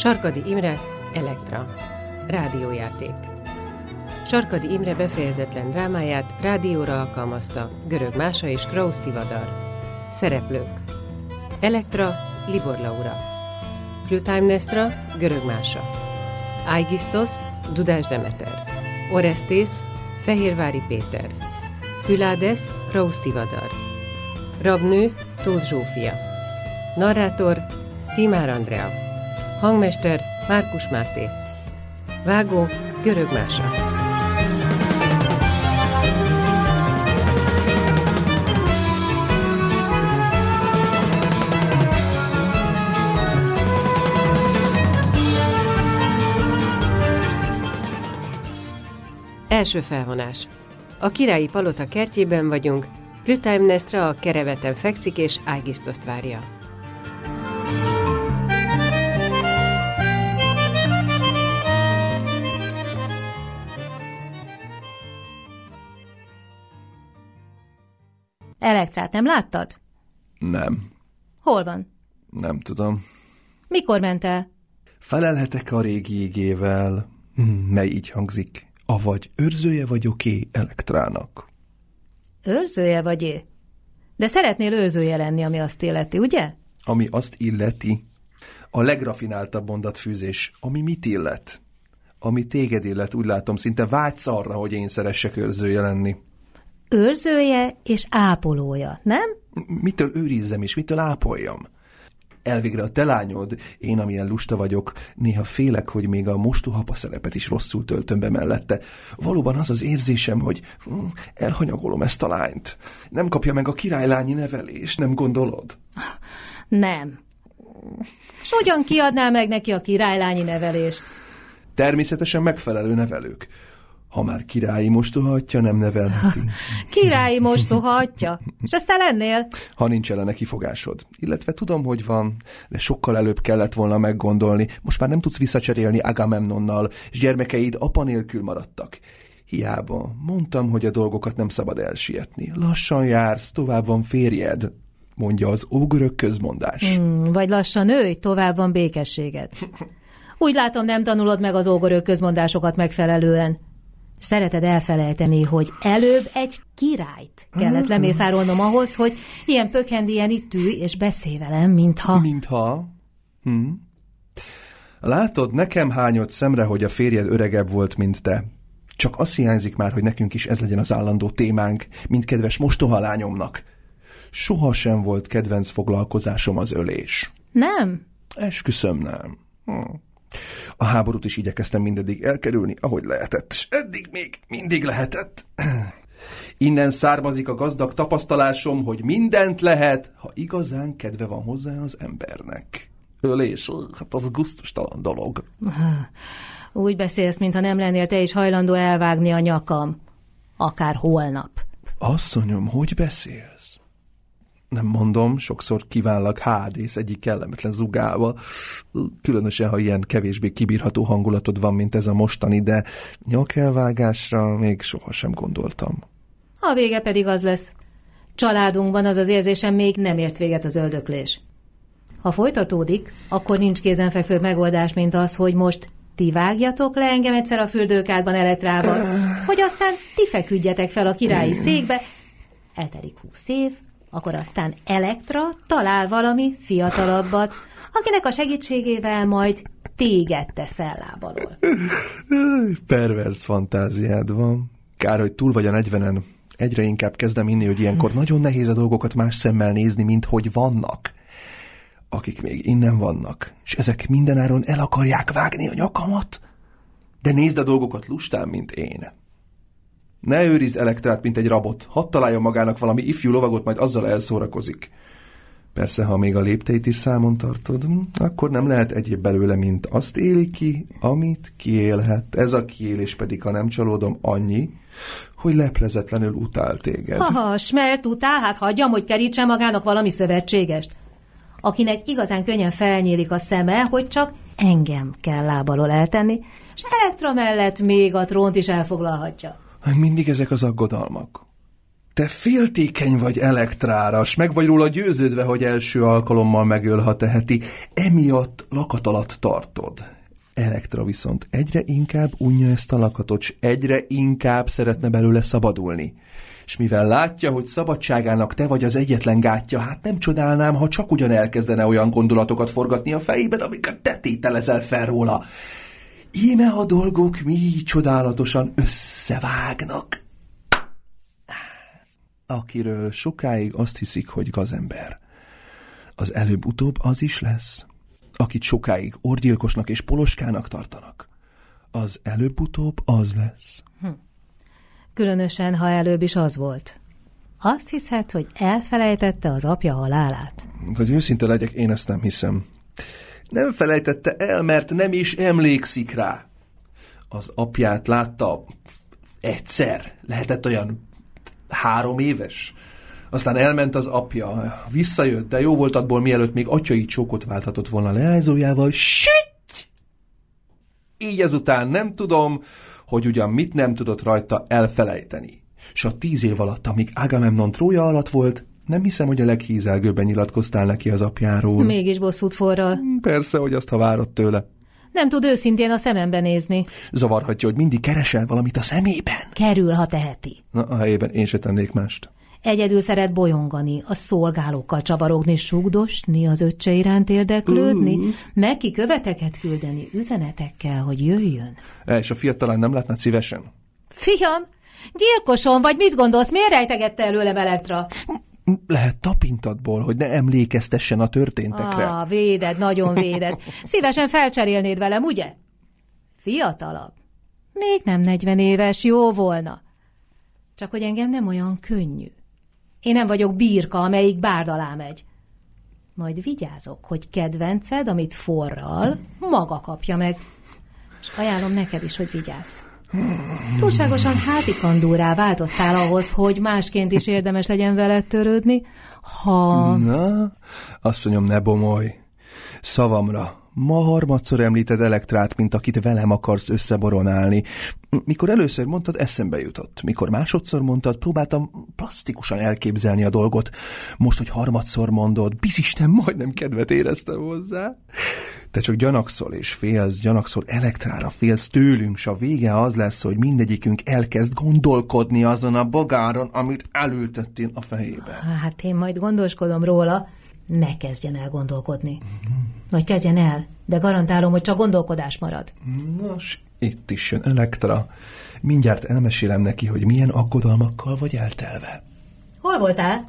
Sarkady Imre, Elektra. Rádiójáték. Sarkady Imre befejezetlen drámáját rádióra alkalmazta Görög Mása és Krausz Tivadar. Szereplők: Elektra, Libor Laura. Clytemnestra, Görög Mása. Aigisthos, Dudás Demeter. Orestész, Fehérvári Péter. Pylades, Krausz Tivadar. Rabnő, Tóth Zsófia. Narrátor, Tímár Andrea. Hangmester, Márkus Máté. Vágó, Görög Mása. Első felvonás. A királyi palota kertjében vagyunk, Clytemnestra a kereveten fekszik és Aigisthoszt várja. Elektrát nem láttad? Nem. Hol van? Nem tudom. Mikor ment el? Felelhetek a régi igével, mely így hangzik: avagy őrzője vagyok-é Elektrának. Őrzője vagy-é? De szeretnél őrzője lenni, ami azt illeti, ugye? Ami azt illeti? A legrafináltabb mondatfűzés, ami mit illet? Ami téged illet, úgy látom, szinte vágysz arra, hogy én szeressek őrzője lenni. Őrzője és ápolója, nem? Mitől őrizzem és mitől ápoljam? Elvégre a te lányod, én amilyen lusta vagyok, néha félek, hogy még a mostohapa szerepet is rosszul töltöm be mellette. Valóban az az érzésem, hogy elhanyagolom ezt a lányt. Nem kapja meg a királylányi nevelést, nem gondolod? Nem. És hogyan kiadnál meg neki a királylányi nevelést? Természetesen megfelelő nevelők. Ha már királyi mostoha atya, nem nevelheti. Királyi mostoha atya? És aztán lennél? Ha nincs ellene kifogásod. Illetve tudom, hogy van, de sokkal előbb kellett volna meggondolni. Most már nem tudsz visszacserélni Agamemnonnal, és gyermekeid apa nélkül maradtak. Hiába. Mondtam, hogy a dolgokat nem szabad elsietni. Lassan jársz, tovább van férjed, mondja az ógörög közmondás. Vagy lassan nőj, tovább van békességed. Úgy látom, nem tanulod meg az ógörög közmondásokat megfelelően. Szereted elfelejteni, hogy előbb egy királyt kellett lemészárolnom ahhoz, hogy ilyen pökhendien itt ülj és beszélj velem, mintha... Mintha? Látod, nekem hányott szemre, hogy a férjed öregebb volt, mint te. Csak azt hiányzik már, hogy nekünk is ez legyen az állandó témánk, mint kedves mostoha lányomnak. Soha sem volt kedvenc foglalkozásom az ölés. Nem? Esküszöm, nem. A háborút is igyekeztem mindeddig elkerülni, ahogy lehetett, és eddig még mindig lehetett. Innen származik a gazdag tapasztalásom, hogy mindent lehet, ha igazán kedve van hozzá az embernek. Ölés, hát az gusztustalan dolog. Úgy beszélsz, mintha nem lennél te is hajlandó elvágni a nyakam. Akár holnap. Asszonyom, hogy beszélsz? Nem mondom, sokszor kívánlak hádész egyik kellemetlen zugával, különösen, ha ilyen kevésbé kibírható hangulatod van, mint ez a mostani, de nyakelvágásra még sohasem gondoltam. A vége pedig az lesz. Családunkban az az érzésem még nem ért véget az öldöklés. Ha folytatódik, akkor nincs kézenfekvő megoldás, mint az, hogy most ti vágjatok le engem egyszer a fürdőkádban Elektrával, hogy aztán ti feküdjetek fel a királyi székbe, eltelik 20 év, akkor aztán Elektra talál valami fiatalabbat, akinek a segítségével majd téged tesz el lábalól. Perverz fantáziád van. Kár, hogy túl vagy a 40-en. Egyre inkább kezdem inni, hogy ilyenkor nagyon nehéz a dolgokat más szemmel nézni, mint hogy vannak. Akik még innen vannak, és ezek mindenáron el akarják vágni a nyakamat. De nézd a dolgokat lustán, mint én. Ne őrizd Elektrát, mint egy rabot. Hadd találjon magának valami ifjú lovagot, majd azzal elszórakozik. Persze, ha még a lépteit is számon tartod, akkor nem lehet egyéb belőle, mint azt éli ki, amit kiélhet. Ez a kiélés pedig, ha nem csalódom, annyi, hogy leplezetlenül utál téged. Smert utál, hát hagyjam, hogy kerítsen magának valami szövetségest. Akinek igazán könnyen felnyílik a szeme, hogy csak engem kell lábalól eltenni, és Elektra mellett még a trónt is elfoglalhatja. Mindig ezek az aggodalmak. Te féltékeny vagy Elektrára, s meg vagy róla győződve, hogy első alkalommal megöl, ha teheti. Emiatt lakat alatt tartod. Elektra viszont egyre inkább unja ezt a lakatot, s egyre inkább szeretne belőle szabadulni. És mivel látja, hogy szabadságának te vagy az egyetlen gátja, hát nem csodálnám, ha csak ugyan elkezdene olyan gondolatokat forgatni a fejében, amiket te tételezel fel róla. Íme a dolgok mi csodálatosan összevágnak. Akiről sokáig azt hiszik, hogy gazember, az előbb-utóbb az is lesz. Akit sokáig orgyilkosnak és poloskának tartanak, az előbb-utóbb az lesz. Különösen, ha előbb is az volt. Azt hiszed, hogy elfelejtette az apja halálát? Hogy őszinte legyek, én ezt nem hiszem. Nem felejtette el, mert nem is emlékszik rá. Az apját látta egyszer, lehetett olyan 3 éves. Aztán elment az apja, visszajött, de jó volt abból, mielőtt még atyai csókot válthatott volna leányzójával. Sütty! Így ezután nem tudom, hogy ugyan mit nem tudott rajta elfelejteni. S a 10 év alatt, amíg Agamemnon trója alatt volt, nem hiszem, hogy a leghízelgőbben nyilatkoztál neki az apjáról. Mégis bosszút forral. Persze, hogy azt, ha várod tőle. Nem tud őszintén a szemembe nézni. Zavarhatja, hogy mindig keresel valamit a szemében. Kerül, ha teheti. Na, a helyében én se tennék mást. Egyedül szeret bolyongani, a szolgálókkal csavarogni, sugdosni, az öccse iránt érdeklődni, neki követeket küldeni üzenetekkel, hogy jöjjön. És a fiat talán nem látnád szívesen? Fiam, gyilkoson vagy, mit gondolsz, miért rejtegette előlem Elektra? Lehet tapintatból, hogy ne emlékeztessen a történtekre. Véded, nagyon véded. Szívesen felcserélnéd velem, ugye? Fiatalabb. Még nem 40 éves, jó volna. Csak hogy engem nem olyan könnyű. Én nem vagyok birka, amelyik bárd alá megy. Majd vigyázok, hogy kedvenced, amit forral, maga kapja meg. És ajánlom neked is, hogy vigyázz. Túlságosan házikandúrá változtál ahhoz, hogy másként is érdemes legyen veled törődni, ha... Na, asszonyom, ne bomolj. Szavamra, ma harmadszor említed Elektrát, mint akit velem akarsz összeboronálni. Mikor először mondtad, eszembe jutott. Mikor másodszor mondtad, próbáltam plastikusan elképzelni a dolgot. Most, hogy harmadszor mondod, bizisten, majdnem kedvet éreztem hozzá. Te csak gyanakszol és félsz, gyanakszol Elektrára, félsz tőlünk, s a vége az lesz, hogy mindegyikünk elkezd gondolkodni azon a bogáron, amit elültettél a fejébe. Hát én majd gondoskodom róla, ne kezdjen el gondolkodni. Vagy kezdjen el, de garantálom, hogy csak gondolkodás marad. Nos, itt is jön Elektra. Mindjárt elmesélem neki, hogy milyen aggodalmakkal vagy eltelve. Hol voltál?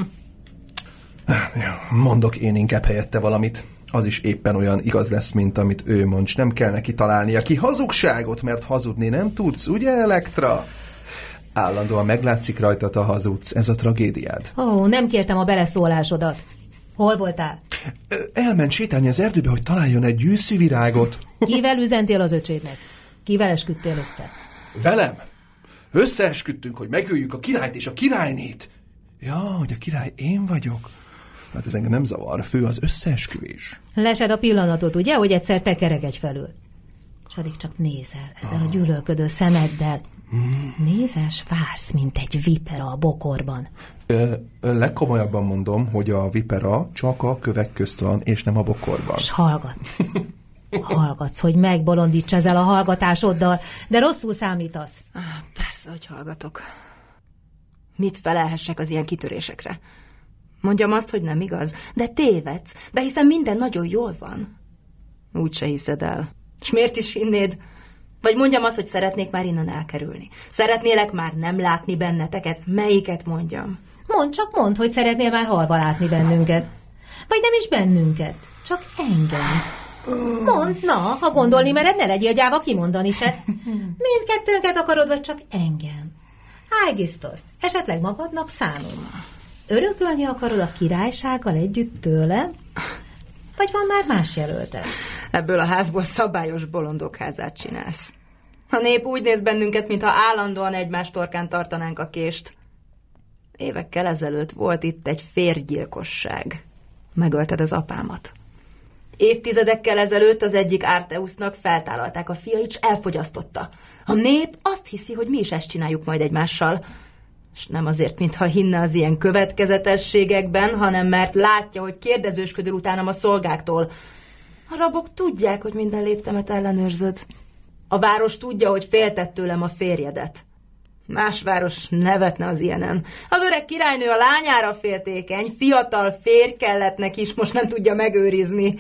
Mondok én inkább helyette valamit. Az is éppen olyan igaz lesz, mint amit ő mond, s nem kell neki találnia ki hazugságot, mert hazudni nem tudsz, ugye, Elektra? Állandóan meglátszik rajtad, a hazudsz. Ez a tragédiád. Nem kértem a beleszólásodat. Hol voltál? Elment sétálni az erdőbe, hogy találjon egy gyűszűvirágot. Kivel üzentél az öcsédnek? Kivel esküdtél össze? Velem? Összeesküdtünk, hogy megöljük a királyt és a királynét. Ja, hogy a király én vagyok. Hát ez engem nem zavar, fő az összeesküvés. Lesed a pillanatot, ugye, hogy egyszer te kerekedj felül. És addig csak nézel ezzel a gyűlölködő szemeddel. Nézel, s vársz, mint egy vipera a bokorban. Legkomolyabban mondom, hogy a vipera csak a kövek közt van, és nem a bokorban. S hallgatsz. Hallgatsz, hogy megbolondíts ezzel a hallgatásoddal, de rosszul számítasz. Persze, hogy hallgatok. Mit felelhessek az ilyen kitörésekre? Mondjam azt, hogy nem igaz, de tévedsz, de hiszen minden nagyon jól van. Úgyse hiszed el. És miért is hinnéd? Vagy mondjam azt, hogy szeretnék már innen elkerülni. Szeretnélek már nem látni benneteket. Melyiket mondjam? Mondd, hogy szeretnél már halva látni bennünket. Vagy nem is bennünket, csak engem. Mondd, na, ha gondolni mered, ne legyél gyáva kimondani se. Mindkettőnket akarod, vagy csak engem? Ágisztoszt, esetleg magadnak számolni. Örökölni akarod a királysággal együtt tőlem? Vagy van már más jelölted? Ebből a házból szabályos bolondokházát csinálsz. A nép úgy néz bennünket, mintha állandóan egymás torkán tartanánk a kést. Évekkel ezelőtt volt itt egy férgyilkosság. Megölted az apámat. Évtizedekkel ezelőtt az egyik Arteusznak feltállalták a fiait, s elfogyasztotta. A nép azt hiszi, hogy mi is ezt csináljuk majd egymással. És nem azért, mintha hinne az ilyen következetességekben, hanem mert látja, hogy kérdezősködöl utánam a szolgáktól. A rabok tudják, hogy minden léptemet ellenőrzöd. A város tudja, hogy féltett tőlem a férjedet. Más város nevetne az ilyenen. Az öreg királynő a lányára féltékeny, fiatal férj kellett neki is, most nem tudja megőrizni.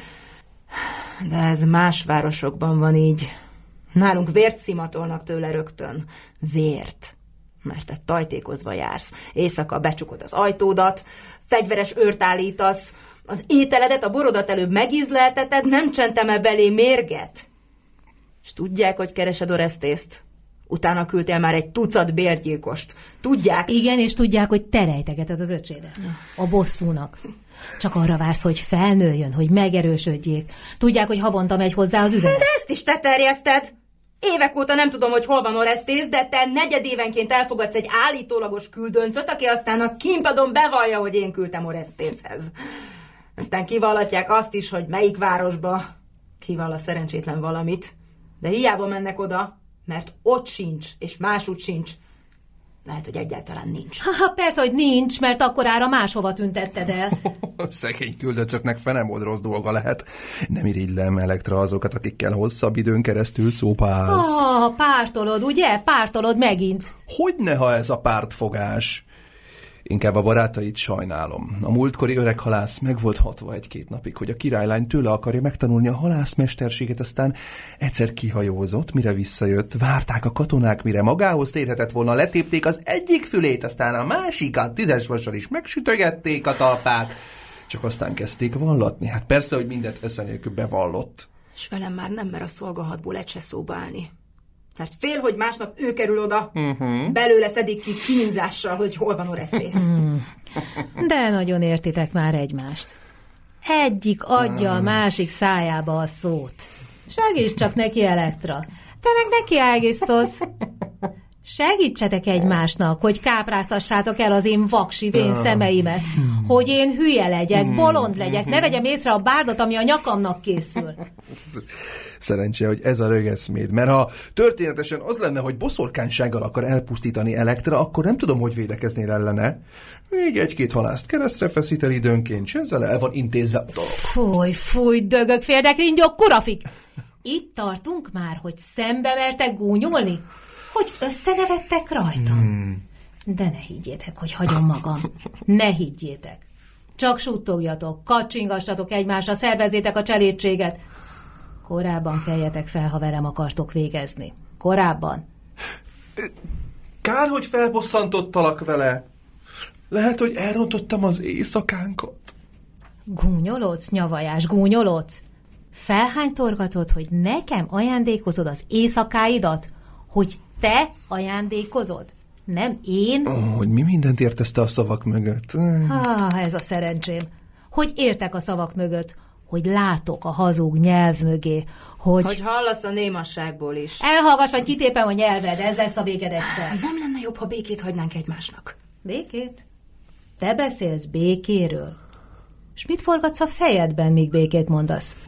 De ez más városokban van így. Nálunk vért szimatolnak tőle rögtön. Vért. Mert te tajtékozva jársz. Éjszaka becsukod az ajtódat, fegyveres őrt állítasz, az ételedet, a borodat előbb megízlelteted, nem csentem-e belé mérget? És tudják, hogy keresed Oresztészt? Utána küldtél már egy tucat bérgyilkost. Tudják? Igen, és tudják, hogy te rejtegeted az öcsédet. A bosszúnak. Csak arra vársz, hogy felnőjön, hogy megerősödjék. Tudják, hogy havonta megy hozzá az üzenet. De ezt is te terjeszted! Évek óta nem tudom, hogy hol van Oresztész, de te negyedévenként elfogadsz egy állítólagos küldöncöt, aki aztán a kínpadon bevallja, hogy én küldtem Oresztészhez. Aztán kivallatják azt is, hogy melyik városba kivall a szerencsétlen valamit. De hiába mennek oda, mert ott sincs, és másút sincs. Lehet, hogy egyáltalán nincs. Persze, hogy nincs, mert akkorára máshova tüntetted el. Szegény küldöcöknek fenemód rossz dolga lehet. Nem irigylem, Elektra, azokat, akikkel hosszabb időn keresztül szópálsz. Pártolod, ugye? Pártolod megint. Hogyne, ha ez a pártfogás? Inkább a barátait sajnálom. A múltkori öreg halász meg volt hatva 1-2 napig, hogy a királylány tőle akarja megtanulni a halászmesterséget, aztán egyszer kihajózott, mire visszajött, várták a katonák, mire magához térhetett volna, letépték az egyik fülét, aztán a másikat tüzesvassal is megsütögették a talpát, csak aztán kezdték vallatni. Hát persze, hogy mindent eszenélkül bevallott. És velem már nem mer a szolgahatból egy se szóba állni. Mert fél, hogy másnap ő kerül oda, belőle szedik ki kínzással, hogy hol van Oresztész. De nagyon értitek már egymást. Egyik adja a másik szájába a szót. Segíts csak neki, Elektra. Te meg neki Ágisztosz. Segítsetek egymásnak, hogy kápráztassátok el az én vaksi vén szemeimet. Hogy én hülye legyek, bolond legyek, ne vegyem észre a bárdot, ami a nyakamnak készül. Szerencsé, hogy ez a rögeszméd, mert ha történetesen az lenne, hogy boszorkánysággal akar elpusztítani Elektra, akkor nem tudom, hogy védekeznél ellene. Még 1-2 halászt keresztre feszít el időnként, s ezzel el van intézve a dolog. Fúj, dögök, férdekringyok, kurafik! Itt tartunk már, hogy szembe mertek gúnyolni? Hogy összenevettek rajtam? De ne higgyétek, hogy hagyom magam. Ne higgyétek. Csak suttogjatok, kacsingassatok egymásra, szervezzétek a cselédséget. Korábban keljetek fel, ha velem akartok végezni. Korábban. Kár, hogy felbosszantottalak vele. Lehet, hogy elrontottam az éjszakánkat. Gúnyolódsz, nyavajás, gúnyolódsz? Felhánytorgatod, hogy nekem ajándékozod az éjszakáidat? Hogy te ajándékozod? Nem én? Hogy mi mindent értezte a szavak mögött. Ez a szerencsém. Hogy értek a szavak mögött? Hogy látok a hazug nyelv mögé, hogy hallasz a némasságból is. Elhallgass, vagy kitépem a nyelved, ez lesz a véged egyszer. Nem lenne jobb, ha békét hagynánk egymásnak? Békét? Te beszélsz békéről? És mit forgatsz a fejedben, míg békét mondasz?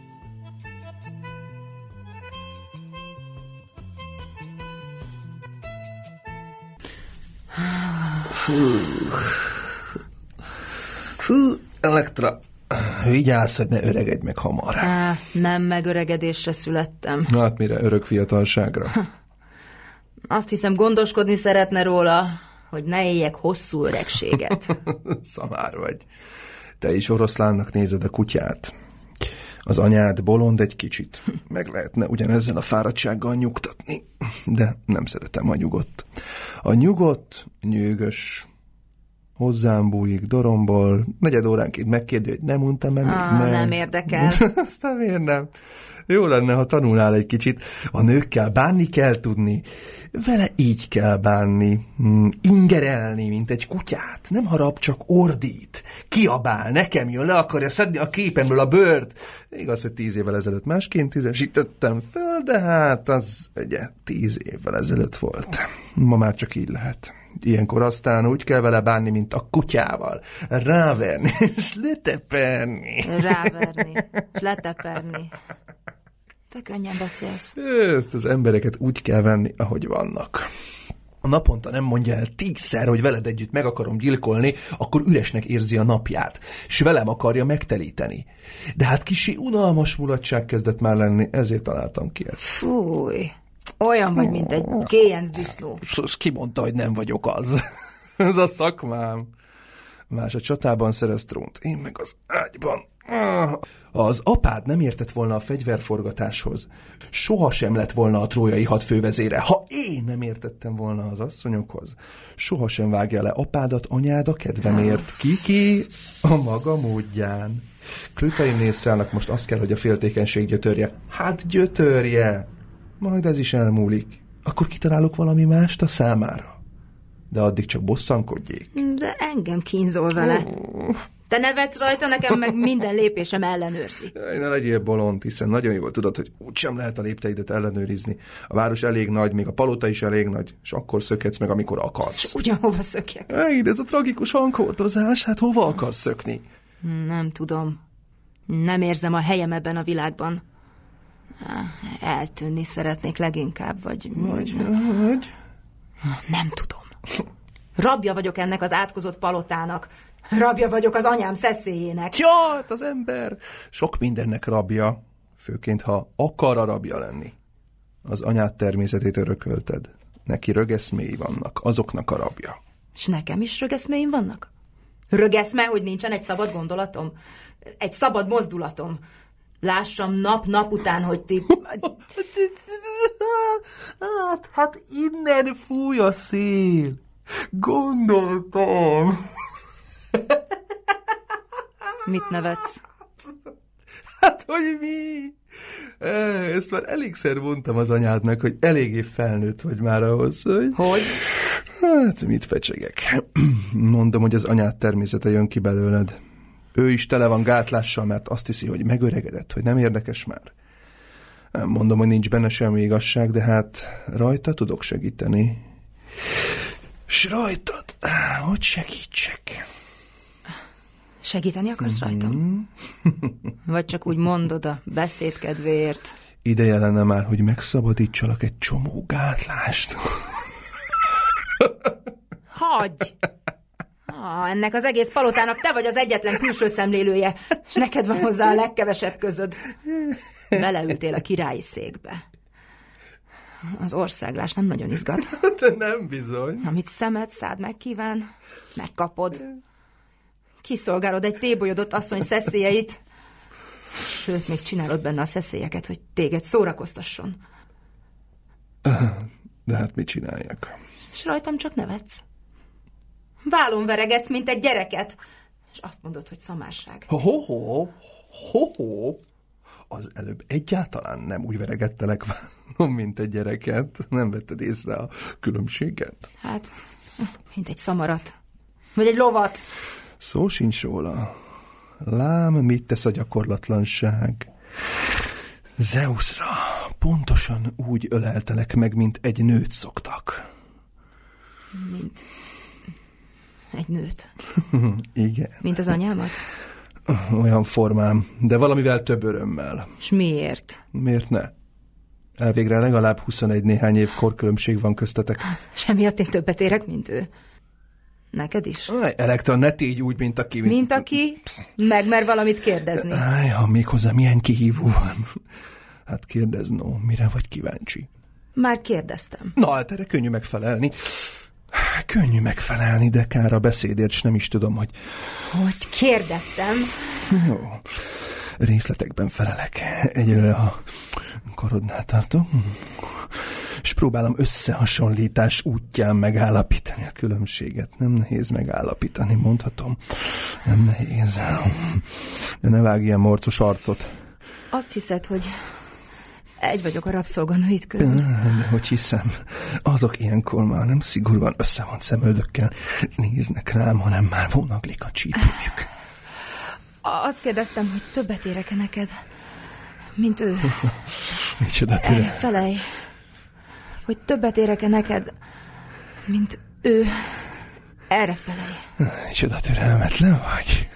Fú, Elektra, vigyázz, hogy ne öregedj meg hamar. Nem megöregedésre születtem. Hát mire, örök fiatalságra? Azt hiszem, gondoskodni szeretne róla, hogy ne éljek hosszú öregséget. Szamár vagy. Te is oroszlánnak nézed a kutyát. Az anyád bolond egy kicsit. Meg lehetne ugyanezzel a fáradtsággal nyugtatni. De nem szeretem a nyugodt. A nyugodt, nyűgös, hozzám bújik, dorombol, 4 óránként megkérdi, hogy nem mondtam-e meg. Nem érdekel. Aztán miért nem? Jó lenne, ha tanulnál egy kicsit. A nőkkel bánni kell tudni. Vele így kell bánni. Ingerelni, mint egy kutyát. Nem harap, csak ordít. Kiabál, nekem jön, le akarja szedni a képemről a bőrt. Igaz, hogy 10 évvel ezelőtt másként tízesítettem fel, de hát az ugye 10 évvel ezelőtt volt. Ma már csak így lehet. Ilyenkor aztán úgy kell vele bánni, mint a kutyával. Ráverni és leteperni. Ráverni és leteperni. Te könnyen beszélsz. Az embereket úgy kell venni, ahogy vannak. A naponta nem mondja el 10-szer, hogy veled együtt meg akarom gyilkolni, akkor üresnek érzi a napját, s velem akarja megtelíteni. De hát kicsi unalmas mulatság kezdett már lenni, ezért találtam ki ezt. Fúj, olyan vagy, mint egy kéjenc disznó. Ki mondta, hogy nem vagyok az? Ez a szakmám. Más a csatában szerez trónt, én meg az ágyban. Az apád nem értett volna a fegyverforgatáshoz. Sohasem lett volna a trójai hadfővezére, ha én nem értettem volna az asszonyokhoz. Sohasem vágja le apádat anyád a kedvemért. Kiki a maga módján. Klütaimnészrának most azt kell, hogy a féltékenység gyötörje. Hát gyötörje. Majd ez is elmúlik. Akkor kitalálok valami mást a számára. De addig csak bosszankodjék. De engem kínzol vele. Te nevetsz rajta, nekem meg minden lépésem ellenőrzi. Ne legyél bolond, hiszen nagyon jól tudod, hogy úgysem lehet a lépteidet ellenőrizni. A város elég nagy, még a palota is elég nagy, és akkor szökhetsz meg, amikor akarsz. És ugyanhova szökjek? Ez a tragikus hanghordozás, hát hova akarsz szökni? Nem tudom. Nem érzem a helyem ebben a világban. Eltűnni szeretnék leginkább, vagy... Nem tudom. Rabja vagyok ennek az átkozott palotának. Rabja vagyok az anyám szeszélyének. Ja, hát az ember sok mindennek rabja, főként ha akar a rabja lenni. Az anyád természetét örökölted. Neki rögeszméi vannak, azoknak a rabja. És nekem is rögeszméim vannak? Rögeszme, hogy nincsen egy szabad gondolatom? Egy szabad mozdulatom? Lássam nap után, hogy ti... Hát innen fúj a szél. Gondoltam. Mit nevetsz? Hát, hogy mi? Ezt már elégszer mondtam az anyádnak, hogy eléggé felnőtt vagy már ahhoz, hogy... Hogy? Hát, mit fecsegek. Mondom, hogy az anyád természete jön ki belőled. Ő is tele van gátlással, mert azt hiszi, hogy megöregedett, hogy nem érdekes már. Mondom, hogy nincs benne semmi igazság, de hát rajta tudok segíteni. S rajtad, hogy segítsek? Segíteni akarsz rajtam? Vagy csak úgy mondod a beszéd kedvéért? Ideje lenne már, hogy megszabadítsalak egy csomó gátlást. Hagyj! Ennek az egész palotának te vagy az egyetlen külső szemlélője, és neked van hozzá a legkevesebb közöd. Beleültél a királyi székbe. Az országlás nem nagyon izgat. De nem bizony. Amit szemed, szád megkíván, megkapod. Kiszolgálod egy tébolyodott asszony szeszélyeit, sőt, még csinálod benne a szeszélyeket, hogy téged szórakoztasson. De hát mit csináljak? És rajtam csak nevetsz. Vállon veregetsz, mint egy gyereket, és azt mondod, hogy szamárság. Ho-ho! Az előbb egyáltalán nem úgy veregettelek vállon, mint egy gyereket. Nem vetted észre a különbséget? Hát, mint egy szamarat. Vagy egy lovat. Szó sincs róla. Lám, mit tesz a gyakorlatlanság. Zeusra pontosan úgy öleltelek meg, mint egy nőt szoktak. Mint egy nőt? Igen. Mint az anyámat? Olyan formám, de valamivel több örömmel. És miért? Miért ne? Elvégre legalább 21 néhány év korkülönbség van köztetek. Semmiatt én többet érek, mint ő. Neked is? Elektra, ne tégy úgy, mint aki... Mint aki megmer valamit kérdezni. Ha méghozzá milyen kihívó van. Hát kérdezz, no, mire vagy kíváncsi? Már kérdeztem. Na, hát erre könnyű megfelelni. Könnyű megfelelni, de kár a beszédért, s nem is tudom, hogy... Hogy kérdeztem? Jó. Részletekben felelek. Egyelőre a karodnál tartom, és próbálom összehasonlítás útján megállapítani a különbséget. Nem nehéz megállapítani, mondhatom. Nem nehéz. De ne vágj ilyen morcos arcot. Azt hiszed, hogy egy vagyok a rabszolganőid közül? De hogy hiszem, azok ilyenkor már nem szigorúan összevont szemöldökkel néznek rám, hanem már vonaglik a csípőjük. Azt kérdeztem, hogy többet érek-e neked, mint ő. Micsoda türelem. Erre felej, hogy többet érek-e neked, mint ő. Erre felej. Micsoda türelmetlen vagy.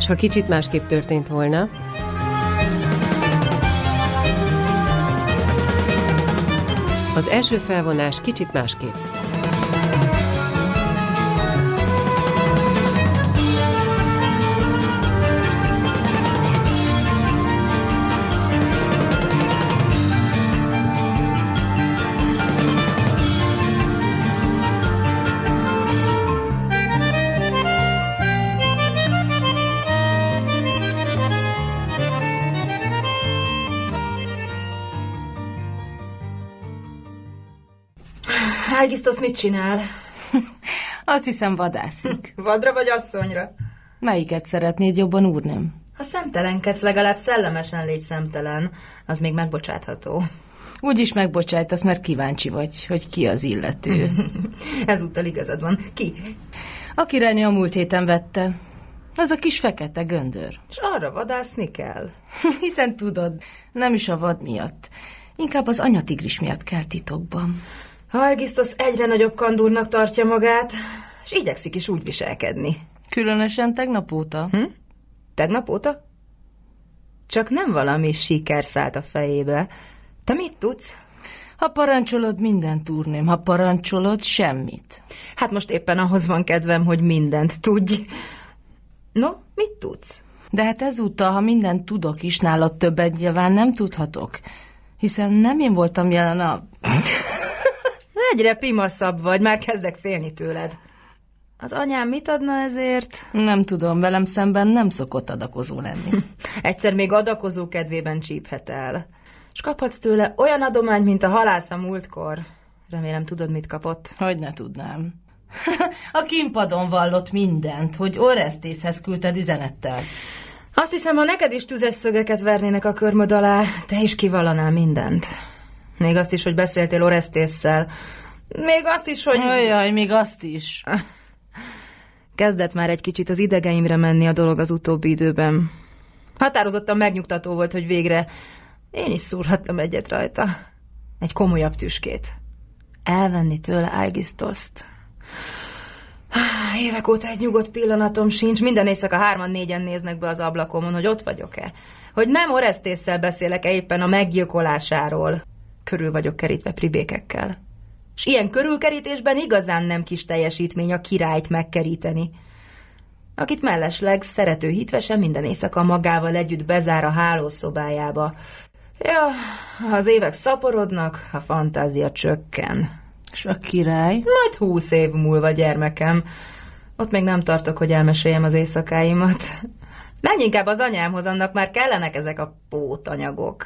ha kicsit másképp történt volna? Az első felvonás kicsit másképp. Ágisztosz mit csinál? Azt hiszem, vadászik. Vadra vagy asszonyra? Melyiket szeretnéd jobban, úrném? Ha szemtelenkedsz, legalább szellemesen légy szemtelen. Az még megbocsátható. Úgyis megbocsájtasz, mert kíváncsi vagy, hogy ki az illető. Ezúttal igazad van. Ki? A királyné a múlt héten vette. Az a kis fekete göndör. És arra vadászni kell? Hiszen tudod, nem is a vad miatt. Inkább az anyatigris miatt kell titokban. Ágisztosz egyre nagyobb kandúrnak tartja magát, és igyekszik is úgy viselkedni. Különösen tegnap óta. Tegnap óta? Csak nem valami siker szállt a fejébe. Te mit tudsz? Ha parancsolod, mindent, úrném. Ha parancsolod, semmit. Hát most éppen ahhoz van kedvem, hogy mindent tudj. No, mit tudsz? De hát ezúttal, ha mindent tudok is, nálad többet nyilván nem tudhatok. Hiszen nem én voltam jelen a... Egyre pimaszabb vagy, már kezdek félni tőled. Az anyám mit adna ezért? Nem tudom, velem szemben nem szokott adakozó lenni. Egyszer még adakozó kedvében csíphet el. És kaphatsz tőle olyan adományt, mint a halász a múltkor. Remélem tudod, mit kapott. Hogy ne tudnám. A kínpadon vallott mindent, hogy Oresztészhez küldted üzenettel. Azt hiszem, ha neked is tüzes szögeket vernének a körmöd alá, te is kivallanál mindent. Még azt is, hogy beszéltél Oresztésszel. Még azt is, hogy... Jaj, még azt is. Kezdett már egy kicsit az idegeimre menni a dolog az utóbbi időben. Határozottan megnyugtató volt, hogy végre én is szúrhattam egyet rajta. Egy komolyabb tüskét. Elvenni tőle Ágisztoszt. Évek óta egy nyugodt pillanatom sincs. Minden éjszaka 3-4-en néznek be az ablakomon, hogy ott vagyok-e. Hogy nem Oresztésszel beszélek-e éppen a meggyilkolásáról. Körül vagyok kerítve pribékekkel. És ilyen körülkerítésben igazán nem kis teljesítmény a királyt megkeríteni. Akit mellesleg szerető hitvesen minden éjszaka magával együtt bezár a hálószobájába. Ja, az évek szaporodnak, a fantázia csökken. És a király? Majd 20 év múlva, gyermekem. Ott még nem tartok, hogy elmeséljem az éjszakáimat. Menj inkább az anyámhoz, annak már kellenek ezek a pótanyagok.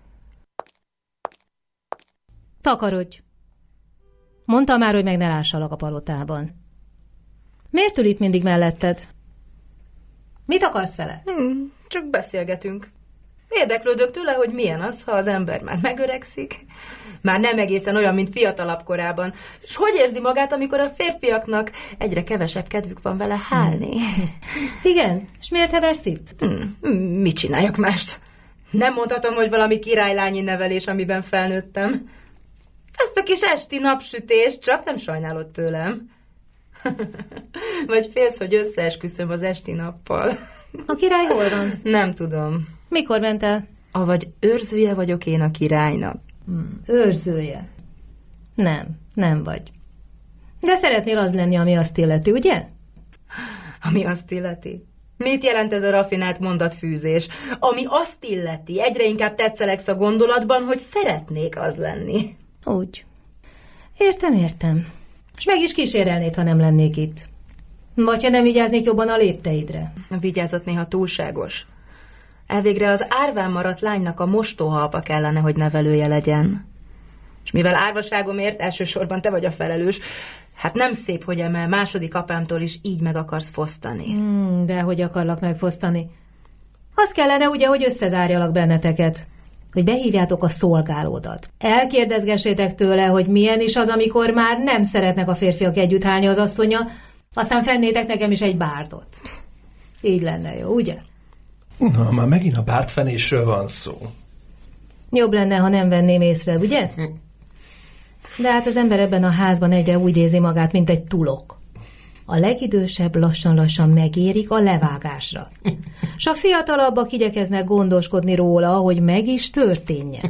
Takarodj! Mondta már, hogy meg ne lássalak a palotában. Miért ül itt mindig melletted? Mit akarsz vele? Csak beszélgetünk. Érdeklődök tőle, hogy milyen az, ha az ember már megöregszik. Már nem egészen olyan, mint fiatalabb korában. És hogy érzi magát, amikor a férfiaknak egyre kevesebb kedvük van vele hálni? Igen? És miért heves itt? Mit csináljak mást? Nem mondhatom, hogy valami királylányi nevelés, amiben felnőttem. Ezt a kis esti napsütést csak nem sajnálod tőlem. Vagy félsz, hogy összeesküszöm az esti nappal. A király hol van? Nem tudom. Mikor ment el? Avagy őrzője vagyok én a királynak. Őrzője. Nem vagy. De szeretnél az lenni, ami azt illeti, ugye? Ami azt illeti? Mit jelent ez a raffinált mondatfűzés? Ami azt illeti, egyre inkább tetszeleksz a gondolatban, hogy szeretnék az lenni. Úgy. Értem. És meg is kísérelnéd, ha nem lennék itt. Vagy ha nem vigyáznék jobban a lépteidre. A vigyázat néha túlságos. Elvégre az árván maradt lánynak a mostóhalpa kellene, hogy nevelője legyen. És mivel árvaságomért elsősorban te vagy a felelős, hát nem szép, hogy eme második apámtól is így meg akarsz fosztani. De hogy akarlak megfosztani? Az kellene ugye, hogy összezárjalak benneteket. Hogy behívjátok a szolgálódat. Elkérdezgessétek tőle, hogy milyen is az, amikor már nem szeretnek a férfiak együtt hálni az asszonya, aztán fennétek nekem is egy bárdot. Így lenne jó, ugye? Na, már megint a bárdfenésről van szó. Jobb lenne, ha nem venném észre, ugye? De hát az ember ebben a házban egyre úgy érzi magát, mint egy tulok. A legidősebb lassan-lassan megérik a levágásra. S a fiatalabbak igyekeznek gondoskodni róla, hogy meg is történjen.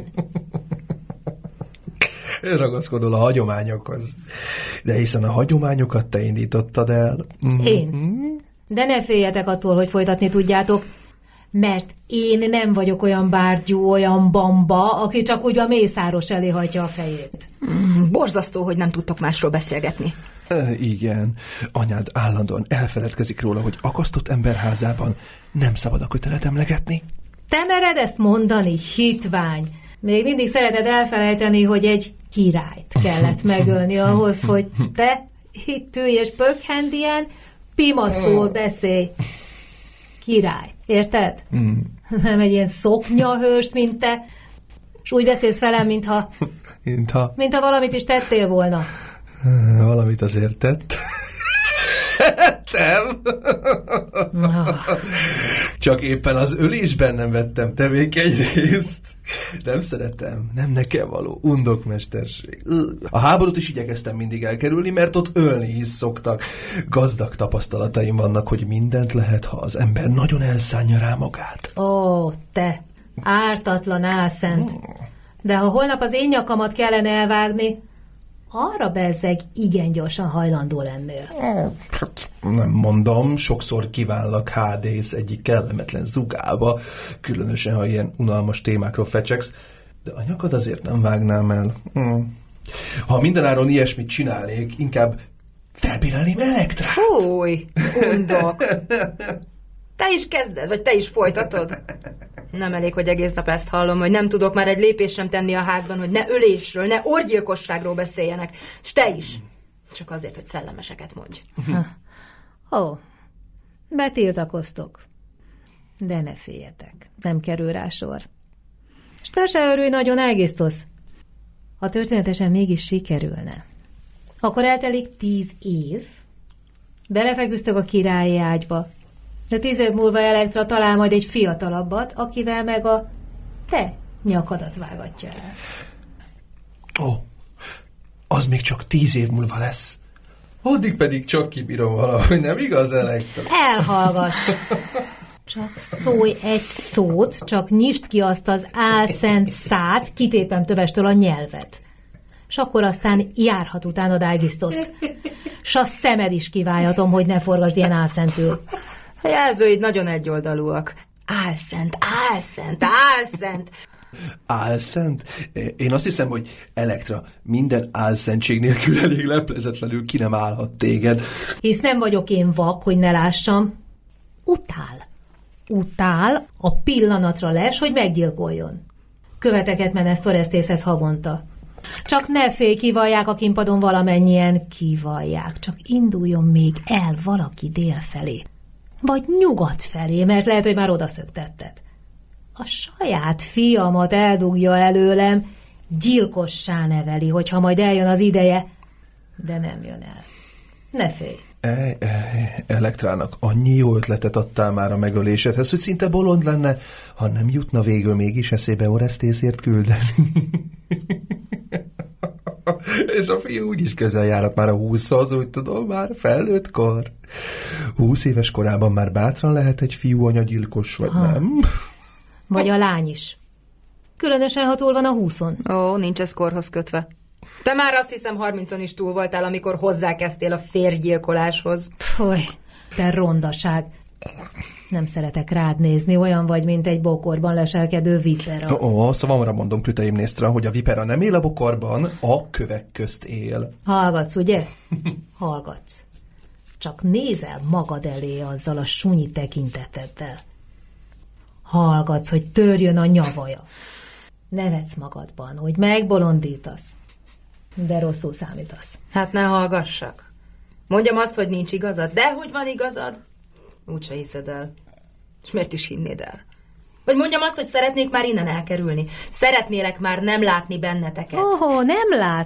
Ragaszkodol a hagyományokhoz. De hiszen a hagyományokat te indítottad el. Én? De ne féljetek attól, hogy folytatni tudjátok, mert én nem vagyok olyan bárgyú, olyan bamba, aki csak úgy a mészáros elé hajtja a fejét. Borzasztó, hogy nem tudtok másról beszélgetni. Igen. Anyád állandóan elfeledkezik róla, hogy akasztott emberházában nem szabad a kötelet emlegetni. Te mered ezt mondani, hitvány? Még mindig szereted elfelejteni, hogy egy királyt kellett megölni ahhoz, hogy te itt ülj és pökhendien pimaszul beszélj. Királyt, érted? Nem egy ilyen szoknyahőst, mint te, és úgy beszélsz velem, mintha valamit is tettél volna. Valamit azért tett. Tettem. Csak éppen az ölésben nem vettem tevékeny részt. Nem szeretem, nem nekem való undokmesterség. A háborút is igyekeztem mindig elkerülni, mert ott ölni is szoktak. Gazdag tapasztalataim vannak, hogy mindent lehet, ha az ember nagyon elszánja rá magát. Ó, te, ártatlan álszent. De ha holnap az én nyakamat kellene elvágni, arra bezzeg igen gyorsan hajlandó lennél. Nem mondom, sokszor kívánlak hádész egyik kellemetlen zugába, különösen, ha ilyen unalmas témákról fecsegsz, de a nyakad azért nem vágnám el. Ha mindenáron ilyesmit csinálnék, inkább felbérelném Elektrát. Fúj, undok. Te is kezded, vagy te is folytatod? Nem elég, hogy egész nap ezt hallom, hogy nem tudok már egy lépést sem tenni a házban, hogy ne ölésről, ne orgyilkosságról beszéljenek. És te is. Csak azért, hogy szellemeseket mondj. Ó, betiltakoztok. De ne féljetek, nem kerül rá sor. S te se örülj nagyon, Ágisztosz. Ha történetesen mégis sikerülne, akkor eltelik 10 év, belefeküztök a királyi ágyba, de 10 év múlva Elektra talál majd egy fiatalabbat, akivel meg a te nyakadat vágatja el. Ó, az még csak 10 év múlva lesz. Addig pedig csak kibírom valahogy, nem igaz, Elektra? Elhallgass! Csak szólj egy szót, csak nyisd ki azt az álszent szát, kitépem tövestől a nyelvet. S akkor aztán járhat utánad, Ágisztosz. S a szemed is kiváljatom, hogy ne forgasd ilyen álszentül. A jelzőid nagyon egyoldalúak. Álszent, álszent, álszent. Álszent? Én azt hiszem, hogy Elektra minden álszentség nélkül elég leplezetlenül ki nem állhat téged. Hisz nem vagyok én vak, hogy ne lássam. Utál, a pillanatra les, hogy meggyilkoljon. Követeket menesz Oresztészhez havonta. Csak ne félj, kivallják a kínpadon valamennyien. Kivallják, csak induljon még el valaki dél felé. Vagy nyugat felé, mert lehet, hogy már odaszöktetted. A saját fiamat eldugja előlem, gyilkossá neveli, hogyha majd eljön az ideje, de nem jön el. Ne félj. Elektrának annyi jó ötletet adtál már a megölésedhez, hogy szinte bolond lenne, ha nem jutna végül mégis eszébe Oresztészért küldeni. És a fiú úgyis közel járat már a 20-hoz, úgy tudom, már felnőtt kor. 20 éves korában már bátran lehet egy fiú anyagyilkos, vagy nem? Vagy a lány is. Különösen, ha túl van a 20-on. Ó, nincs ez korhoz kötve. Te már azt hiszem 30-on is túl voltál, amikor hozzákezdtél a férgyilkoláshoz. Fúj, te rondaság. Nem szeretek rád nézni, olyan vagy, mint egy bokorban leselkedő vipera. Szavamra mondom, Klütaimnésztra, hogy a vipera nem él a bokorban, a kövek közt él. Hallgatsz, ugye? Hallgatsz. Csak nézel magad elé azzal a sunyi tekinteteddel. Hallgatsz, hogy törjön a nyavaja. Nevetsz magadban, hogy megbolondítasz. De rosszul számítasz. Hát ne hallgassak. Mondjam azt, hogy nincs igazad, de hogy van igazad? Úgyse hiszed el. És miért is hinnéd el? Vagy mondjam azt, hogy szeretnék már innen elkerülni. Szeretnélek már nem látni benneteket. Nem lát.